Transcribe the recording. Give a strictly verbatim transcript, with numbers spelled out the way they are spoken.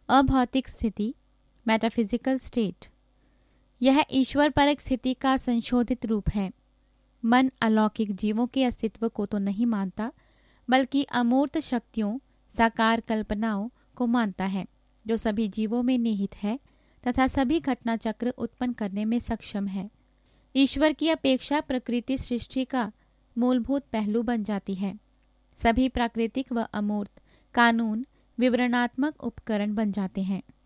अभौतिक स्थिति, metaphysical state. यह ईश्वर परक स्थिति का संशोधित रूप है। मन अलौकिक जीवों के अस्तित्व को तो नहीं मानता, बल्कि अमूर्त शक्तियों, साकार कल्पनाओं को मानता है, जो सभी जीवों में निहित है तथा सभी घटना चक्र उत्पन्न करने में सक्षम है। ईश्वर की अपेक्षा प्रकृति सृष्टि का मूलभूत पहलू बन जाती है। सभी प्राकृतिक व अमूर्त कानून विवरणात्मक उपकरण बन जाते हैं।